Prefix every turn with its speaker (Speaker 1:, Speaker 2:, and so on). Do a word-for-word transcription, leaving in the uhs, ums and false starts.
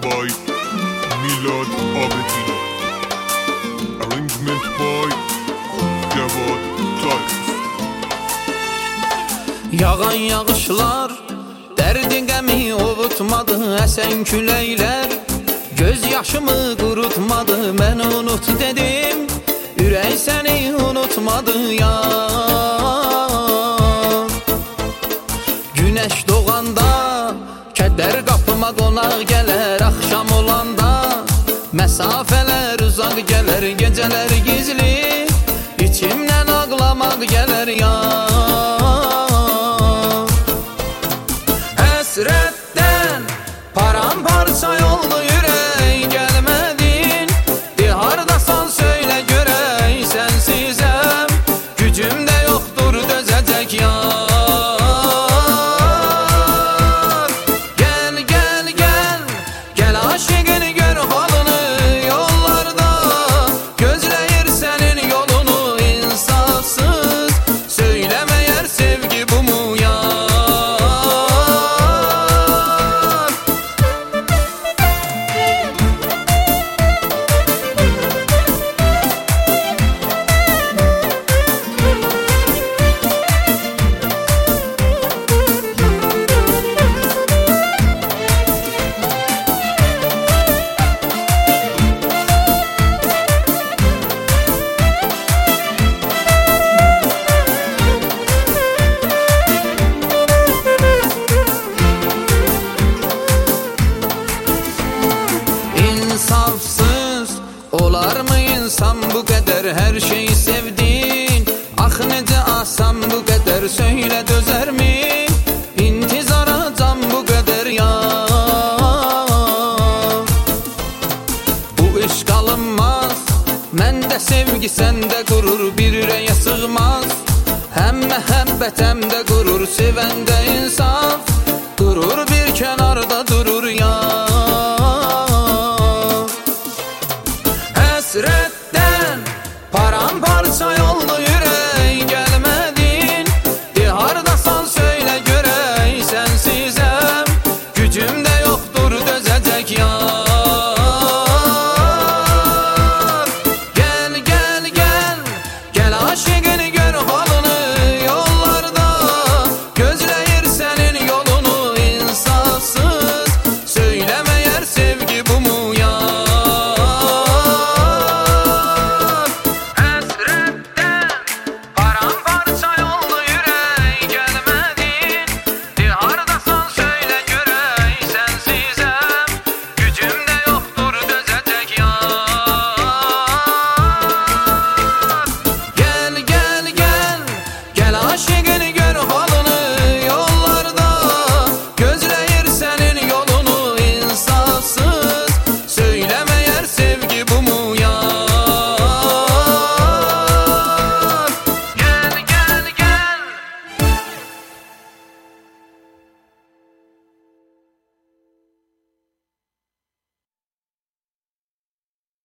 Speaker 1: by Milad Abedin. Arrangement by Javad Times.
Speaker 2: Yağan yağışlar derdi qəmi ovutmadı, əsən küləklər göz yaşımı qurutmadı. Mən unut dedim, ürək səni unutmadı ya. Günəş doğanda kədər qapıma qonaq gələr, axşam olanda məsafələr uzaq gələr, gecələr gizli içimdən ağlamaq gələr ya. Həsrətdən paramparça oldu ürək, gəlmədin de hardasan söylə görək. Sənsizəm gücüm də yoxdur dözəcək ya. Gəl gəl gəl gəl aşığın gör halını, yollarda gözləyir sənin yolunu. İnsafsız söyləməyər sevgi bu mu ya. İnsafsız olar mı insan bu qədər, hər şeyi sevdin? Ax necə asan bu qədər, söylə dözərmi intizara can bu qədər ya. Bu iş qalınmaz, məndə sevgi səndə qurur, bir ürəyə sığmaz. Həm məhəbbət həm də qurur, sevəndə insaf durur bir kənarda durur ya.